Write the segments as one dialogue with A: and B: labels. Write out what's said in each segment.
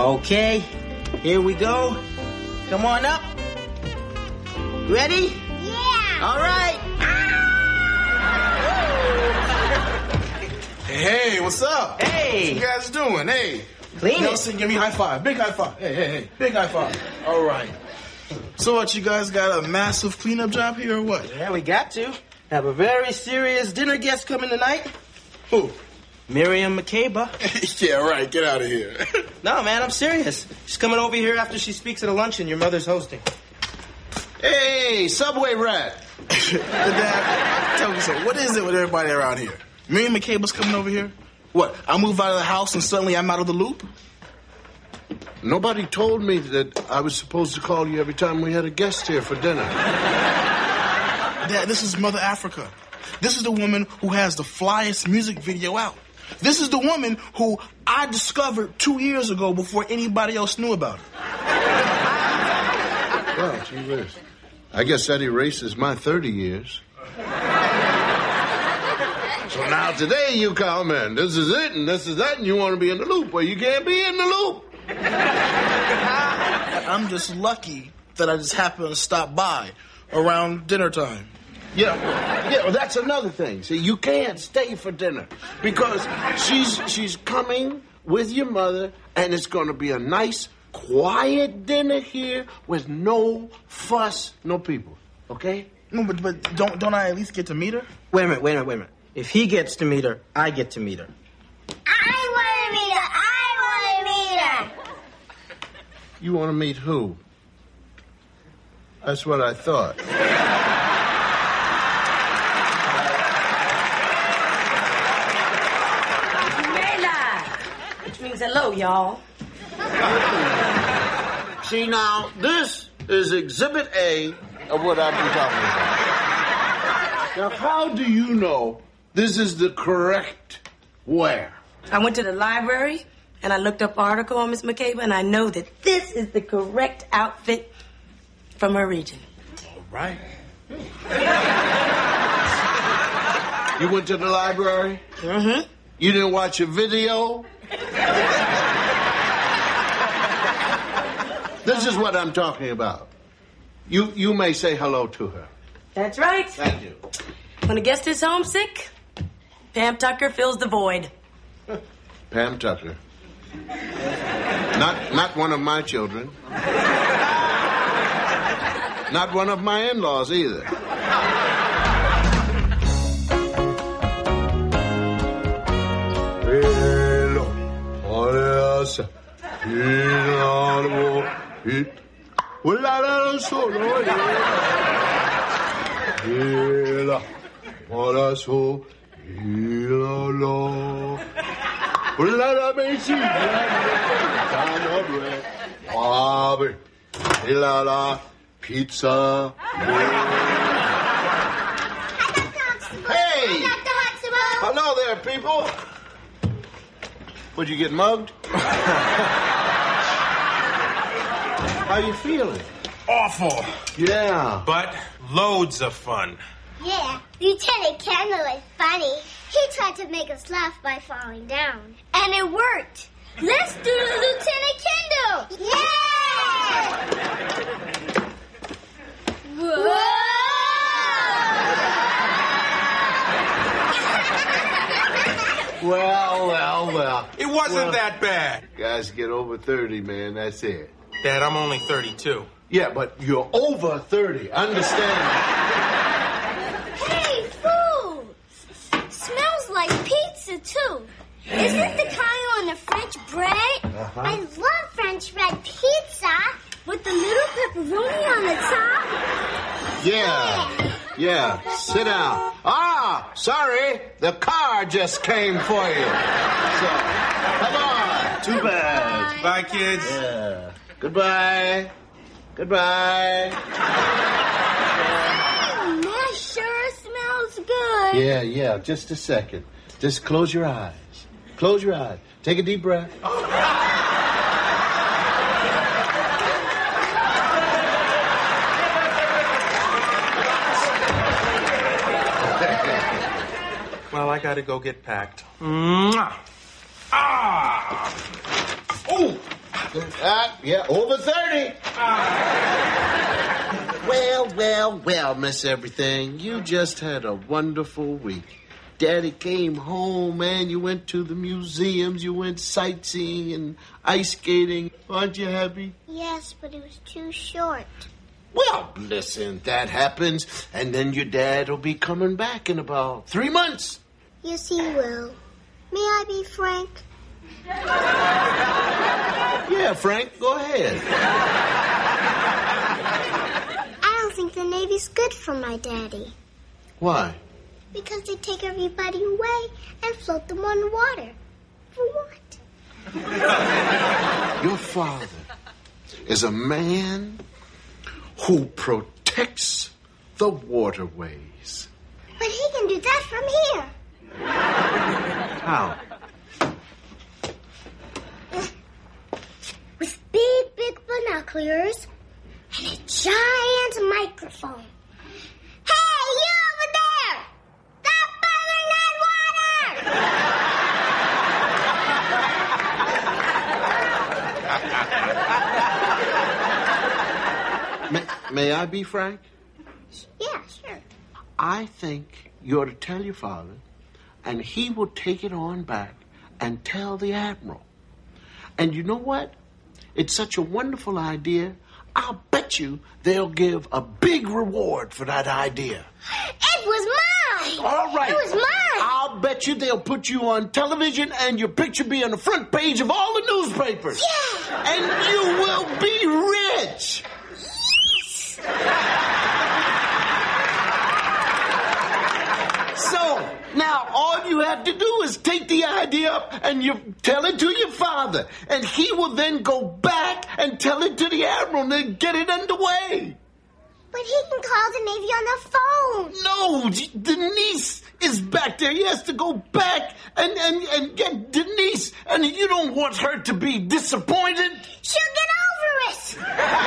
A: Okay, here we go. Come on up. Ready?
B: Yeah.
A: All right.
C: Hey, what's up?
A: Hey.
C: What you guys doing? Hey.
A: Clean it.
C: Nelson, give me a high five. Big high five. Hey. Big high five. All right. So what, you guys got a massive cleanup job here or what?
A: Yeah, we got to. Have a very serious dinner guest coming tonight.
C: Who?
A: Miriam Makeba.
C: Yeah, right. Get out of here.
A: No, man, I'm serious. She's coming over here after she speaks at a luncheon your mother's hosting.
D: Hey, Subway rat.
C: Dad, tell me something. What is it with everybody around here? Miriam Makaba's coming over here? What, I move out of the house and suddenly I'm out of the loop?
D: Nobody told me that I was supposed to call you every time we had a guest here for dinner.
C: Dad, this is Mother Africa. This is the woman who has the flyest music video out. This is the woman who I discovered 2 years ago before anybody else knew about her.
D: Well, gee whiz. I guess that erases my 30 years. So now today you come in. This is it and this is that, and you want to be in the loop. Well, you can't be in the loop.
C: I'm just lucky that I just happened to stop by around dinner time.
D: Yeah, well, that's another thing. See, you can't stay for dinner because she's coming with your mother, and it's going to be a nice, quiet dinner here with no fuss, no people. Okay?
C: No, but don't I at least get to meet her?
A: Wait a minute. If he gets to meet her, I get to meet her.
B: I want to meet her.
D: You want to meet who? That's what I thought.
E: Which means hello, y'all.
D: See, now, this is Exhibit A of what I've been talking about. Now, how do you know this is the correct wear?
E: I went to the library and I looked up an article on Miss Makeba, and I know that this is the correct outfit from her region.
D: All right. You went to the library?
E: Mm-hmm.
D: You didn't watch a video? This is what I'm talking about. You may say hello to her.
E: That's right.
D: Thank you.
E: When a guest is homesick, Pam Tucker fills the void.
D: Pam Tucker. Not one of my children. Not one of my in-laws either. Pizza. Hey! Hello there, people. Would you get mugged? How you feeling?
F: Awful.
D: Yeah.
F: But loads of fun.
B: Yeah, Lieutenant Kendall is funny. He tried to make us laugh by falling down. And it worked. Let's do the Lieutenant Kendall. Yeah! Whoa!
D: Well.
F: It wasn't that bad.
D: Guys get over 30, man. That's it.
F: Dad, I'm only 32.
D: Yeah, but you're over 30. Understand?
B: Hey, food! Smells like pizza, too. Is it the kind on the French bread?
D: Uh-huh.
B: I love French bread pizza with the little pepperoni on the top.
D: Yeah. Sit down. Ah, sorry. The car just came for you. So, come on.
C: Too bad.
F: Bye, kids.
D: Yeah. Goodbye.
B: Hey, that sure smells good.
D: Yeah. Just a second. Just close your eyes. Close your eyes. Take a deep breath.
F: Well, I gotta go get packed. Mwah! Ah! Oh!
D: Yeah, over 30. Well, Miss Everything, you just had a wonderful week. Daddy came home, man. You went to the museums, you went sightseeing and ice skating. Aren't you happy?
B: Yes, but it was too short.
D: Well, listen, that happens, and then your dad will be coming back in about 3 months.
B: Yes, he will. May I be frank?
D: Yeah, Frank, go ahead.
B: I don't think the Navy's good for my daddy.
D: Why?
B: Because they take everybody away and float them on water. For what?
D: Your father is a man who protects the waterways.
B: But he can do that from here.
D: How?
B: With big binoculars and a giant microphone. Hey, you over there! Stop bothering that water!
D: May I be frank?
B: Yeah, sure.
D: I think you ought to tell your father, and he will take it on back and tell the Admiral. And you know what? It's such a wonderful idea, I'll bet you they'll give a big reward for that idea.
B: It was mine!
D: All right.
B: It was mine!
D: I'll bet you they'll put you on television and your picture be on the front page of all the newspapers.
B: Yeah!
D: And you will be rich! So, now all you have to do is take the idea up and you tell it to your father. And he will then go back and tell it to the Admiral and get it underway.
B: But he can call the Navy on the phone.
D: No, Denise is back there. He has to go back and get Denise. And you don't want her to be disappointed.
B: She'll get over it.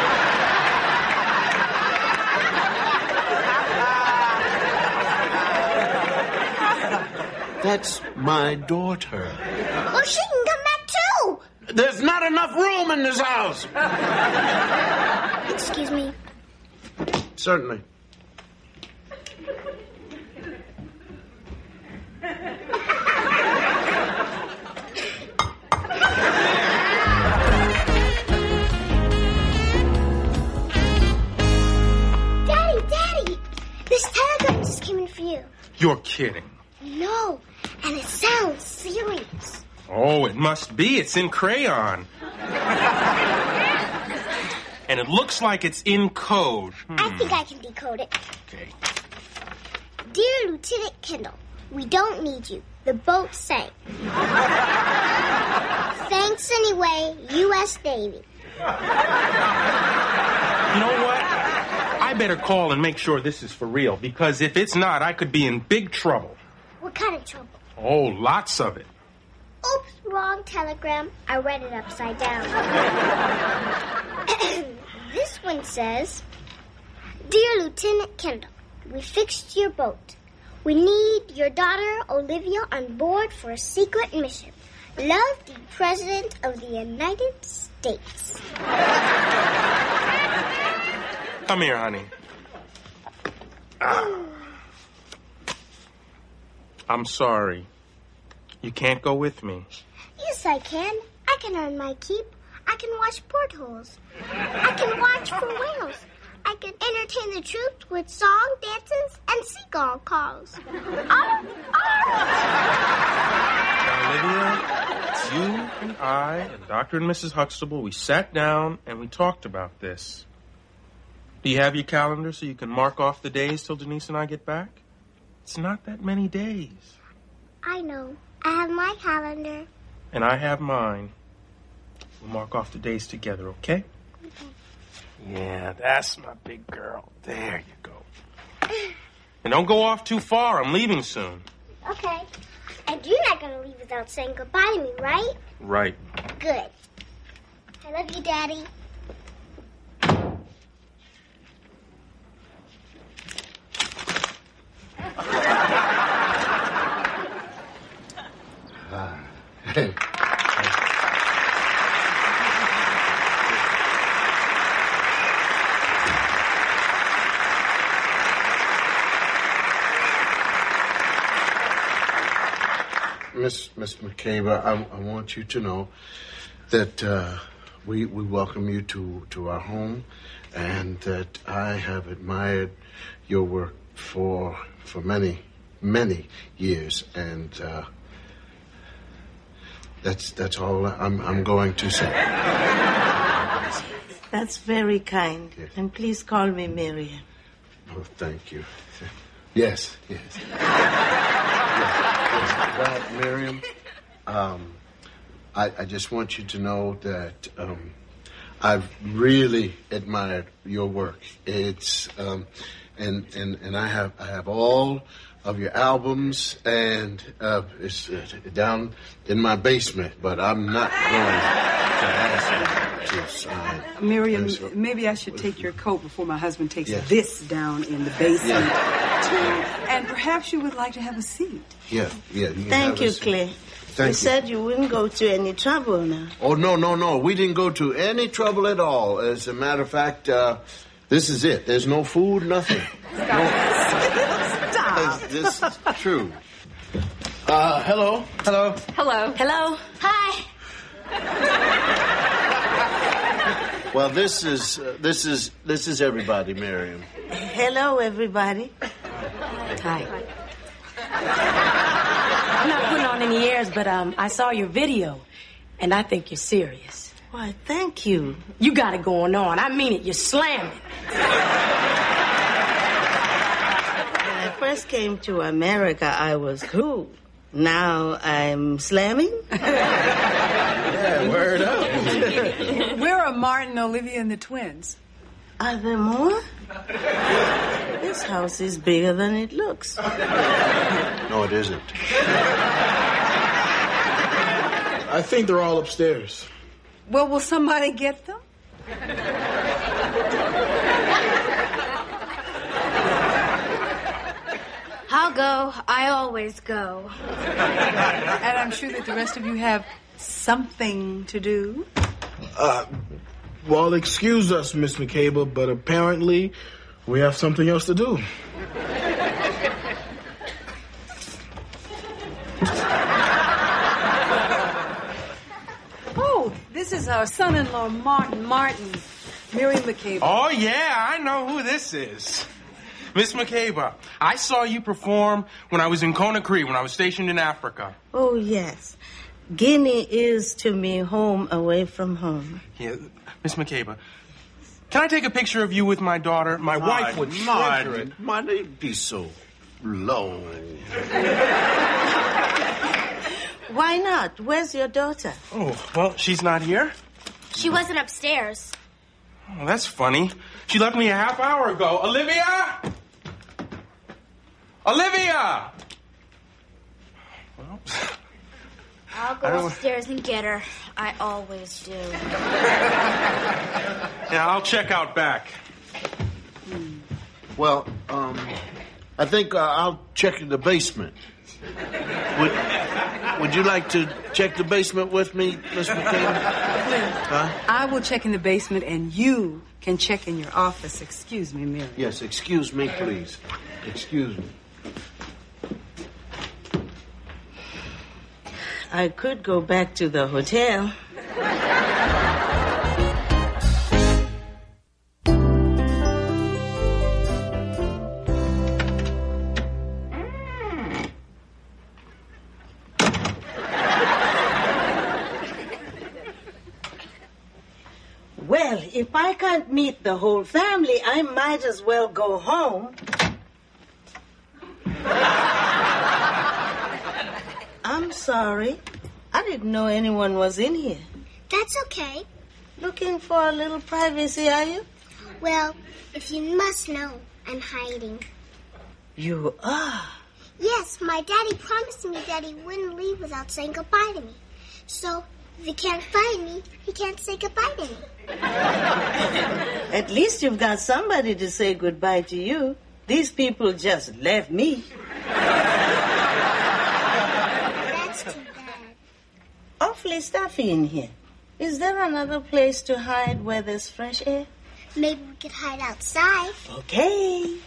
D: That's my daughter.
B: Well, she can come back too.
D: There's not enough room in this house.
B: Excuse me.
D: Certainly.
B: Daddy, this telegram just came in for you.
F: You're kidding.
B: No, and it sounds serious.
F: Oh, it must be. It's in crayon. And it looks like it's in code.
B: I think I can decode it.
F: Okay.
B: Dear Lieutenant Kendall, we don't need you. The boat sank. Thanks anyway, U.S. Navy.
F: You know what? I better call and make sure this is for real, because if it's not, I could be in big trouble.
B: What kind of trouble?
F: Oh, lots of it.
B: Oops, wrong telegram. I read it upside down. This one says, Dear Lieutenant Kendall, we fixed your boat. We need your daughter, Olivia, on board for a secret mission. Love, the President of the United States.
F: Come here, honey. I'm sorry. You can't go with me.
B: Yes, I can. I can earn my keep. I can watch portholes. I can watch for whales. I can entertain the troops with song, dances, and seagull calls.
F: Now, Olivia, it's you and I and Dr. and Mrs. Huxtable. We sat down and we talked about this. Do you have your calendar so you can mark off the days till Denise and I get back? It's not that many days.
B: I know. I have my calendar.
F: And I have mine. We'll mark off the days together, okay?
B: Okay.
F: Yeah, that's my big girl. There you go. And don't go off too far. I'm leaving soon.
B: Okay. And you're not going to leave without saying goodbye to me, right?
F: Right.
B: Good. I love you, Daddy.
D: Miss McCabe, I want you to know that we welcome you to our home, and that I have admired your work for many years, and that's all I'm going to say.
G: That's very kind.
D: Yes.
G: And please call me Miriam.
D: Oh, thank you. Yes. Well, Miriam, I just want you to know that I've really admired your work. It's and I have all of your albums, and it's down in my basement, but I'm not going to ask you to sign.
H: Miriam, maybe I should take your coat before my husband takes
D: Yes.
H: this down in the basement,
D: Yeah.
H: too. And perhaps you would like to have a seat.
D: Yeah. You can
G: Thank
D: have a
G: you,
D: seat.
G: Clay.
D: Thank
G: You said you wouldn't go to any trouble now.
D: Oh, no. We didn't go to any trouble at all. As a matter of fact, this is it. There's no food, nothing.
H: Stop.
D: This is true.
C: Hello.
E: Hello.
B: Hi.
D: Well, this is everybody, Miriam.
G: Hello, everybody.
E: Hi. I'm not putting on any airs, but I saw your video, and I think you're serious.
G: Why, thank you.
E: You got it going on. I mean it. You're slamming.
G: When I first came to America, I was cool. Now I'm slamming.
C: Yeah, word up.
H: Where are Martin, Olivia, and the twins?
G: Are there more? This house is bigger than it looks.
D: No, it isn't.
C: I think they're all upstairs.
H: Well, will somebody get them?
B: I'll go. I always go.
H: And I'm sure that the rest of you have something to do.
C: Well, excuse us, Miss McCabe, but apparently we have something else to do.
H: Oh, this is our son-in-law, Martin. Miriam McCabe.
F: Oh, yeah, I know who this is. Miss McCabe, I saw you perform when I was in Conakry, when I was stationed in Africa.
G: Oh, yes. Guinea is to me home away from home.
F: Yeah, Miss McCabe, can I take a picture of you with my daughter? My wife would treasure it.
D: They'd be so low.
G: Why not? Where's your daughter?
F: Oh, well, she's not here?
B: She wasn't upstairs.
F: Oh, that's funny. She left me a half hour ago. Olivia! Olivia! Well,
B: I'll go upstairs and get her. I always do.
F: yeah, I'll check out back.
D: Well, I think I'll check in the basement. Would you like to check the basement with me, Miss McCabe? Huh?
H: I will check in the basement, and you can check in your office. Excuse me, Miriam.
D: Yes, excuse me, please. Excuse me.
G: I could go back to the hotel. Well, if I can't meet the whole family, I might as well go home. I'm sorry. I didn't know anyone was in here.
B: That's okay.
G: Looking for a little privacy, are you?
B: Well, if you must know, I'm hiding.
G: You are?
B: Yes, my daddy promised me that he wouldn't leave without saying goodbye to me. So, if he can't find me, he can't say goodbye to me.
G: At least you've got somebody to say goodbye to you. These people just left me.
B: That's too bad.
G: Awfully stuffy in here. Is there another place to hide where there's fresh air?
B: Maybe we could hide outside.
G: Okay.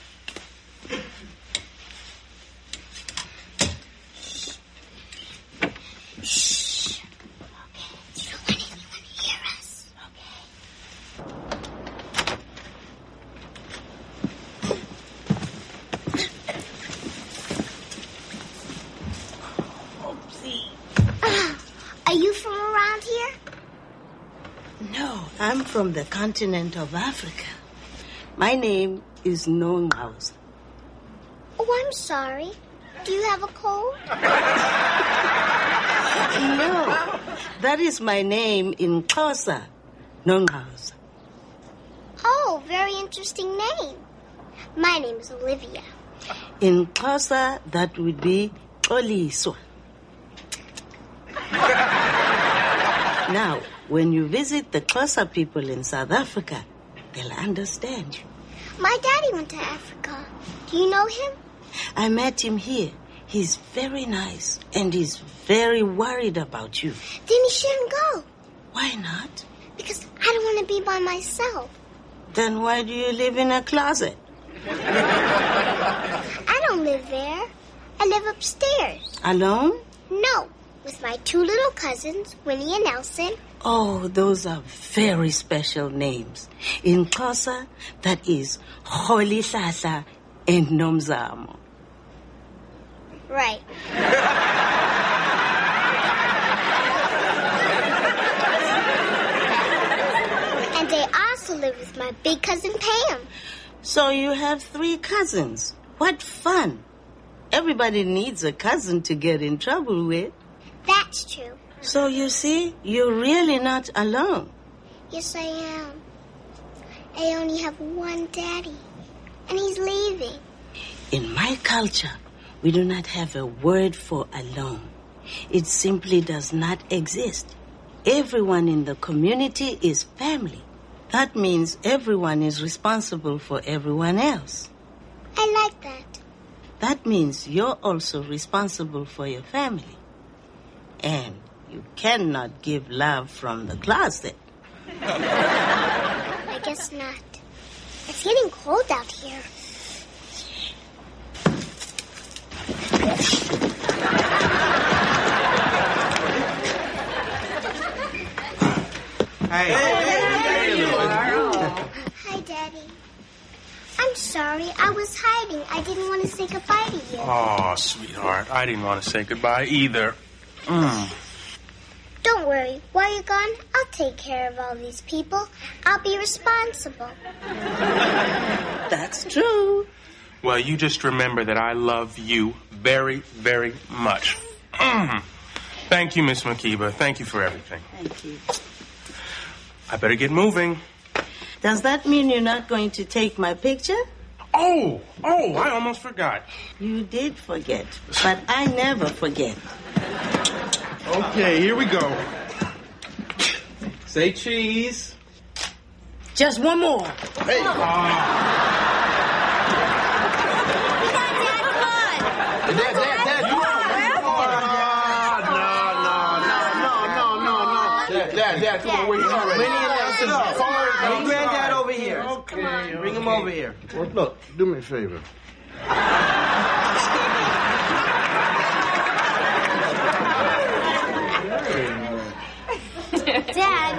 G: I'm from the continent of Africa. My name is Nongqawuse.
B: Oh, I'm sorry. Do you have a cold?
G: No, that is my name in Xhosa, Nongqawuse.
B: Oh, very interesting name. My name is Olivia.
G: In Xhosa, that would be Xoliswa. Now, when you visit the Xhosa people in South Africa, they'll understand you.
B: My daddy went to Africa. Do you know him?
G: I met him here. He's very nice, and he's very worried about you.
B: Then he shouldn't go.
G: Why not?
B: Because I don't want to be by myself.
G: Then why do you live in a closet?
B: I don't live there. I live upstairs.
G: Alone?
B: No, with my 2 little cousins, Winnie and Nelson.
G: Oh, those are very special names. In Xhosa, that is Rolihlahla and Nomzamo.
B: Right. And I also live with my big cousin Pam.
G: So you have 3 cousins. What fun. Everybody needs a cousin to get in trouble with.
B: That's true.
G: So you see, you're really not alone.
B: Yes, I am. I only have one daddy, and he's leaving.
G: In my culture, we do not have a word for alone. It simply does not exist. Everyone in the community is family. That means everyone is responsible for everyone else.
B: I like that.
G: That means you're also responsible for your family. And you cannot give love from the closet.
B: I guess not. It's getting cold out here.
A: Hey.
B: Hi, Daddy. I'm sorry. I was hiding. I didn't want to say goodbye to you.
F: Oh, sweetheart, I didn't want to say goodbye either.
B: Don't worry. While you're gone, I'll take care of all these people. I'll be responsible.
G: That's true.
F: Well, you just remember that I love you very, very much. Thank you, Miss Makeba. Thank you for everything.
G: Thank you.
F: I better get moving.
G: Does that mean you're not going to take my picture?
F: Oh, I almost forgot.
G: You did forget, but I never forget.
A: Okay, here we go. Say cheese.
G: Just one more.
D: Hey. Dad, come on. Dad, come on. Where you already?
A: Winnie and Nelson. Bring Granddad over here.
D: Okay.
A: Bring him over here.
D: Well, look, do me a favor.
B: Dad,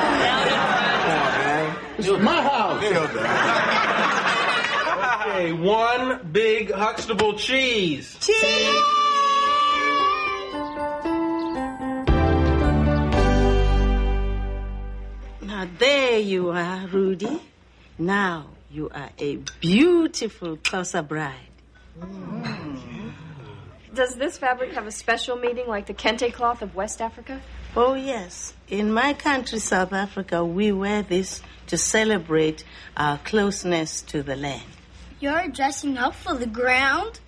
D: This is my house.
F: Okay, one big Huxtable cheese.
G: Now there you are, Rudy. Now you are a beautiful Xhosa bride.
I: Does this fabric have a special meaning like the kente cloth of West Africa?
G: Oh, yes. In my country, South Africa, we wear this to celebrate our closeness to the land.
B: You're dressing up for the ground?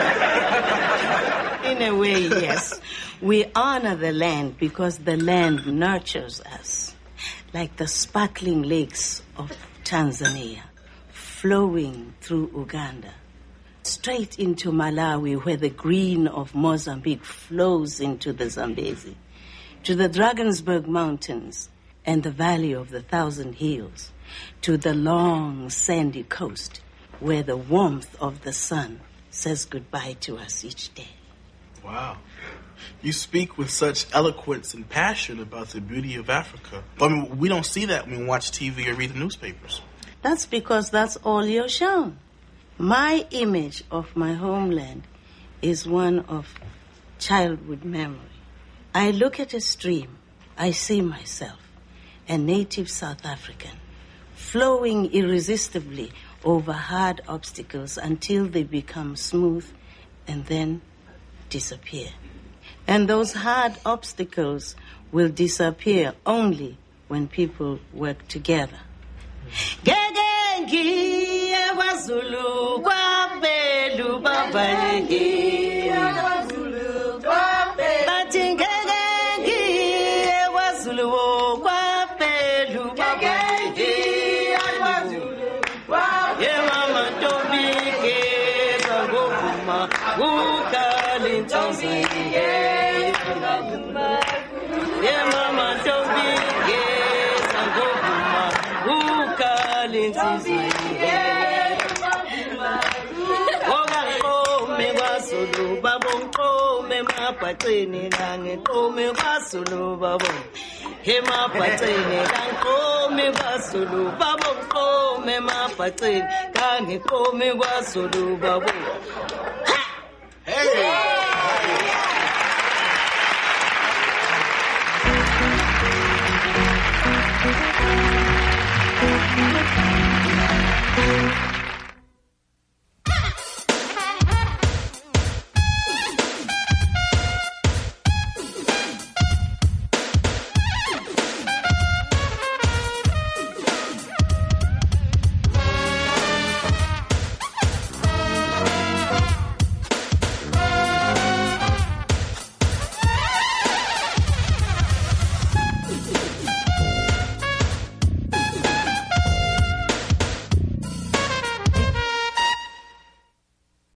G: In a way, yes. We honor the land because the land nurtures us. Like the sparkling lakes of Tanzania, flowing through Uganda, straight into Malawi, where the green of Mozambique flows into the Zambezi, to the Drakensberg Mountains and the Valley of the Thousand Hills, to the long sandy coast, where the warmth of the sun says goodbye to us each day.
C: Wow. You speak with such eloquence and passion about the beauty of Africa. I mean, we don't see that when we watch TV or read the newspapers.
G: That's because that's all you're shown. My image of my homeland is one of childhood memory. I look at a stream, I see myself. a native South African, flowing irresistibly over hard obstacles until they become smooth and then disappear. And those hard obstacles will disappear only when people work together.
J: Hey!